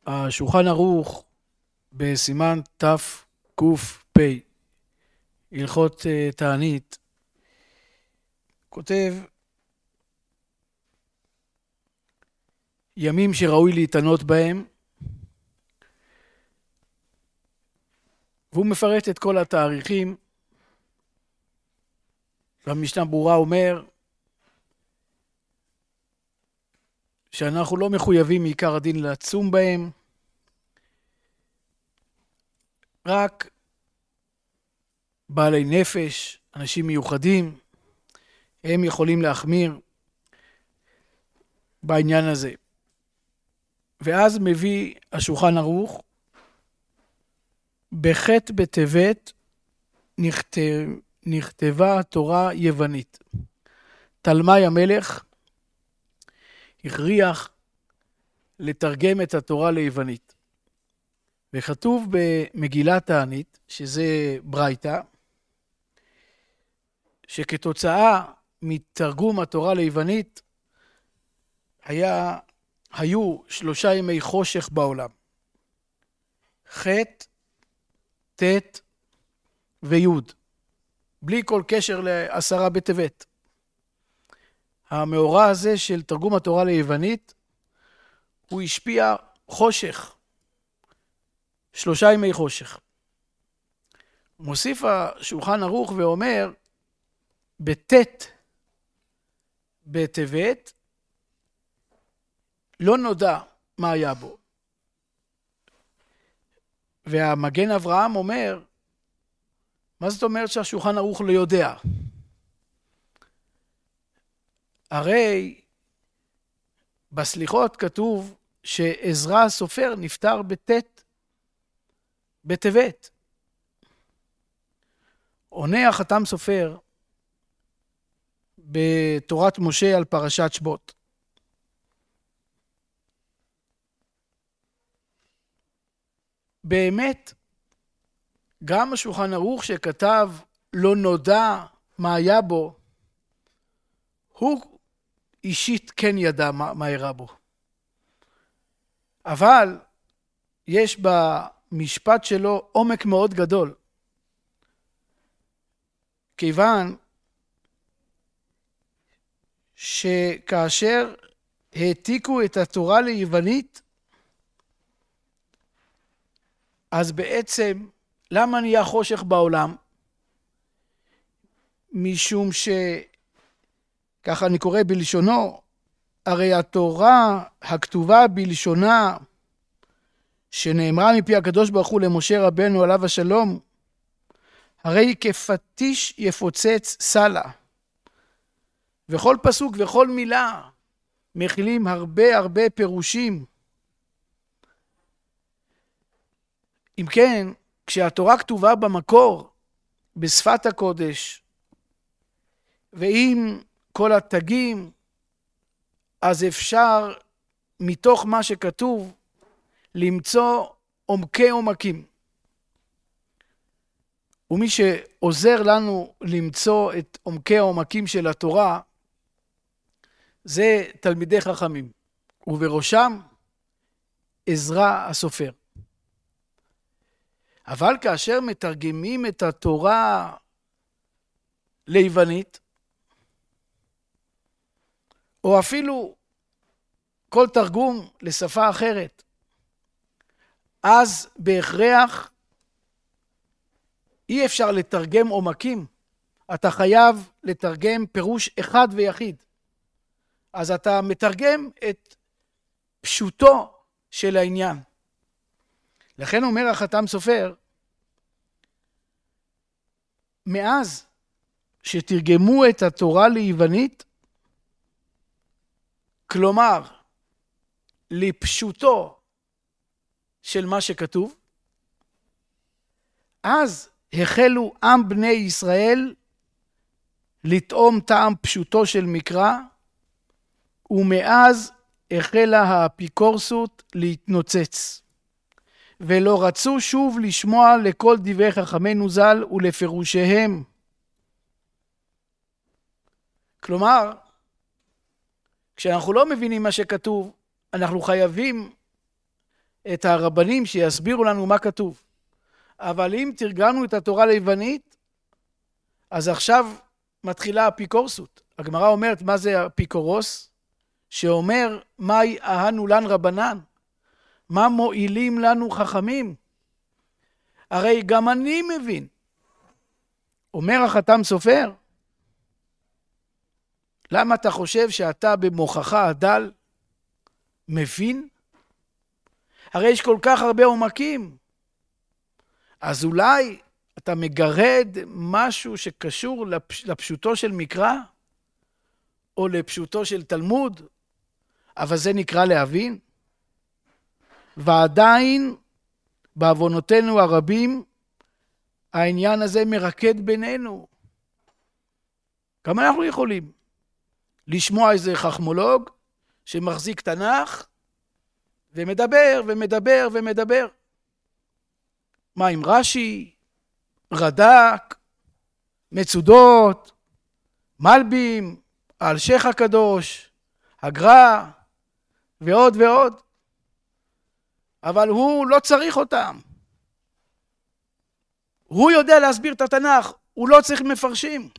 השולחן ערוך בסימן תק"פ, הלכות תענית, כותב ימים שראוי להתענות בהם, והוא מפרט את כל התאריכים. והמשנה ברורה אומר שאנחנו לא מחויבים מעיקר הדין לצום בהם, רק בעלי נפש, אנשים מיוחדים, הם יכולים להחמיר בעניין הזה. ואז מביא השולחן ערוך, בח' בטבת נכתבה תורה יוונית. תלמי המלך הכריח לתרגם את התורה ליוונית. וכתוב במגילת תענית, שזה ברייתא, שכתוצאה מתרגום התורה ליוונית היו 3 ימי חושך בעולם. ח', ט' וי', בלי כל קשר ל10 בטבת. המאורע הזה של תרגום התורה ליוונית, הוא השפיע חושך, 3 ימי חושך. מוסיף השולחן ערוך ואומר, בט' בטבת לא נודע מה היה בו. והמגן אברהם אומר, מה זאת אומרת שהשולחן ערוך לא יודע? הרי בסליחות כתוב שעזרא הסופר נפטר בט' בטבת. עונה החתם סופר בתורת משה על פרשת שבות. באמת, גם השולחן ערוך שכתב לא נודע מה היה בו, הוא אישית כן ידע מה אירע בו. אבל יש במשפט שלו עומק מאוד גדול. כיוון שכאשר העתיקו את התורה ליוונית, אז בעצם למה נהיה חושך בעולם? משום ככה אני קורא בלשונו, הרי התורה הכתובה בלשונה, שנאמרה מפי הקדוש ברוך הוא למשה רבנו עליו השלום, הרי כפטיש יפוצץ סלע. וכל פסוק וכל מילה מכילים הרבה פירושים. אם כן, כשהתורה כתובה במקור, בשפת הקודש, ועם כל התגים, אז אפשר מתוך מה שכתוב למצוא עומקי עומקים. ומי שעוזר לנו למצוא את עומקי העומקים של התורה, זה תלמידי חכמים, ובראשם עזרא הסופר. אבל כאשר מתרגמים את התורה ליוונית, או אפילו כל תרגום לשפה אחרת, אז בהכרח אי אפשר לתרגם עומקים. אתה חייב לתרגם פירוש אחד ויחיד. אז אתה מתרגם את פשוטו של העניין. לכן אומר החתם סופר, מאז שתרגמו את התורה ליוונית, כלומר, לפשוטו של מה שכתוב, אז החלו עם בני ישראל לטעום טעם פשוטו של מקרא, ומאז החלה האפיקורסות להתנוצץ, ולא רצו שוב לשמוע לכל דברי חכמינו ז"ל ולפירושיהם. כלומר, כשאנחנו לא מבינים מה שכתוב, אנחנו חייבים את הרבנים שיסבירו לנו מה כתוב. אבל אם תרגמנו את התורה ליוונית, אז עכשיו מתחילה האפיקורסות. הגמרא אומרת מה זה אפיקורוס, שאומר מהי אהנו לן רבנן, מה מועילים לנו חכמים. הרי גם אני מבין. אומר החתם סופר, למה אתה חושב שאתה במוחך הדל מבין? הרי יש כל כך הרבה עומקים. אז אולי אתה מגרד משהו שקשור לפשוטו של מקרא, או לפשוטו של תלמוד, אבל זה נקרא להבין. ועדיין, בעוונותינו הרבים, העניין הזה מרקד בינינו. גם אנחנו יכולים לשמוע איזה חכמולוג שמחזיק תנ"ך, ומדבר ומדבר ומדבר. מה עם רש"י, רד"ק, מצודות, מלבים, האלשיך הקדוש, הגר"א ועוד ועוד. אבל הוא לא צריך אותם. הוא יודע להסביר את התנ"ך, הוא לא צריך מפרשים.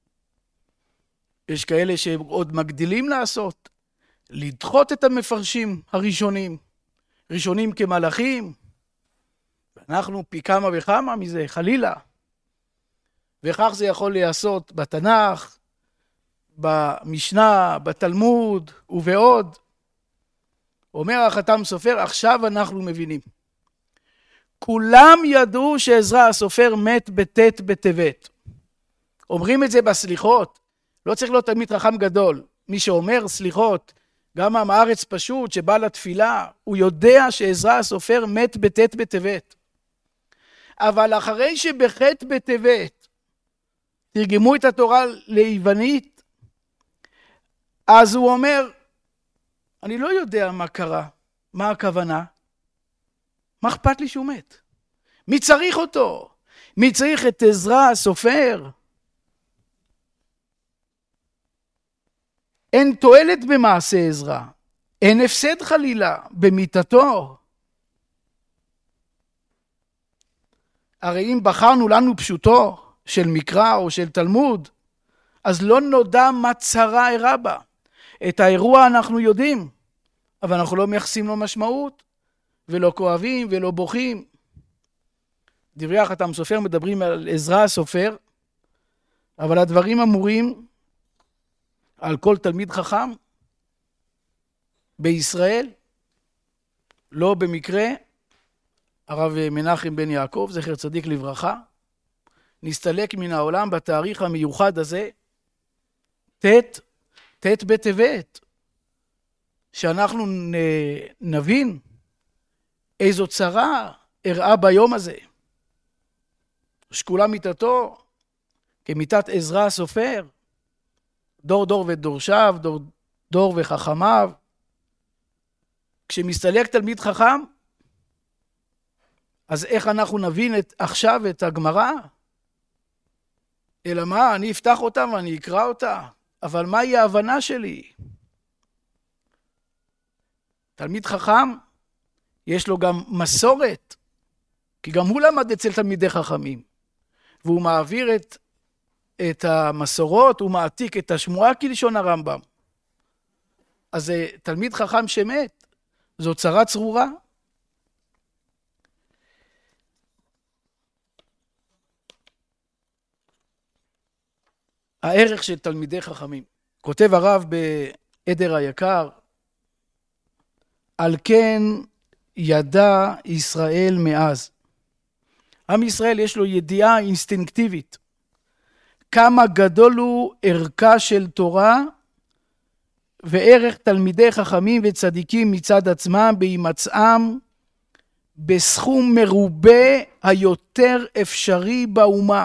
יש כאלה שעוד מגדילים לעשות, לדחות את המפרשים הראשונים, ראשונים כמלאכים, ואנחנו פי כמה וכמה מזה, חלילה. וכך זה יכול להיעשות בתנ"ך, במשנה, בתלמוד ובעוד. אומר החתם סופר, עכשיו אנחנו מבינים. כולם ידעו שעזרא הסופר מת בט' בטבת. אומרים את זה בסליחות. לא צריך להיות תלמיד חכם גדול. מי שאומר סליחות, גם עם הארץ פשוט שבא לתפילה, הוא יודע שעזרא הסופר מת בט' בטבת. אבל אחרי שבח' בטבת תרגמו את התורה ליוונית, אז הוא אומר, אני לא יודע מה קרה, מה הכוונה, מה אכפת לי שהוא מת? מי צריך אותו? מי צריך את עזרא הסופר? אין תועלת במעשה עזרא, אין הפסד חלילה במיתתו. הרי אם בחרנו לנו פשוטו של מקרא או של תלמוד, אז לא נודע מה צרה אירע בה. את האירוע אנחנו יודעים, אבל אנחנו לא מייחסים לו משמעות, ולא כואבים ולא בוכים. דברי החתם סופר מדברים על עזרא הסופר, אבל הדברים אמורים על כל תלמיד חכם בישראל. לא במקרה, הרב מנחם בן יעקב, זכר צדיק לברכה, נסתלק מן העולם בתאריך המיוחד הזה, ט' בטבת, שאנחנו נבין איזו צרה אירעה ביום הזה. שקולה מיתתו כמיתת עזרא הסופר, דור דור ודורשיו, דור וחכמיו. כשמסתלק תלמיד חכם, אז איך אנחנו נבין עכשיו את הגמרא? אלא מה? אני אפתח אותה ואני אקרא אותה, אבל מהי ההבנה שלי? תלמיד חכם, יש לו גם מסורת, כי גם הוא למד אצל תלמידי חכמים, והוא מעביר את המסורות, הוא מעתיק את השמועה כלשון הרמב"ם. אז זה תלמיד חכם שמת, זו צרה צרורה. הערך של תלמידי חכמים. כותב הרב בעדר היקר, על כן ידע ישראל מאז. עם ישראל יש לו ידיעה אינסטינקטיבית. כמה גדול הוא ערכה של תורה וערך תלמידי חכמים וצדיקים מצד עצמם בהימצאם בסכום מרובה היותר אפשרי באומה.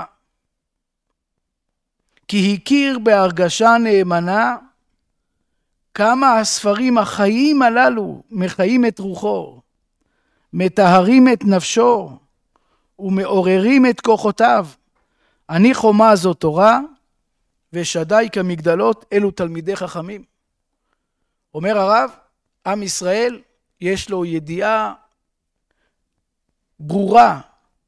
כי הכיר בהרגשה נאמנה כמה הספרים החיים הללו מחיים את רוחו, מטהרים את נפשו ומעוררים את כוחותיו. אני חומה זו תורה ושדי כמגדלות אלו תלמידי חכמים. אומר הרב, עם ישראל יש לו ידיעה ברורה.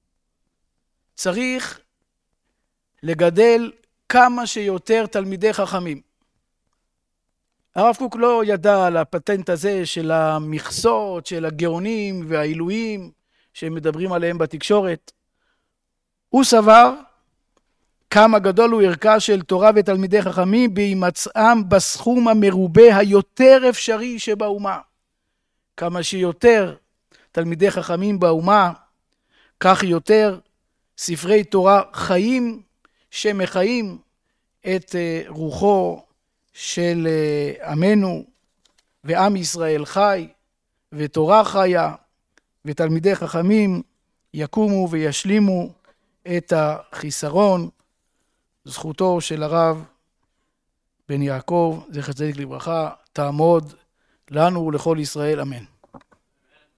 צריך לגדל כמה שיותר תלמידי חכמים. הרב קוק לא ידע על הפטנט הזה של המכסות, של הגאונים והעילויים שמדברים עליהם בתקשורת. הוא סבר כמה גדול הוא ערכה של תורה ותלמידי חכמים בהימצאם בסכום המרובה היותר אפשרי שבאומה. כמה שיותר תלמידי חכמים באומה, כך יותר ספרי תורה חיים שמחיים את רוחו של עמנו, ועם ישראל חי, ותורה חיה, ותלמידי חכמים יקומו וישלימו את החיסרון. זכותו של הרב בן יעקב, זכר צדיק לברכה, תעמוד לנו ולכל ישראל, אמן.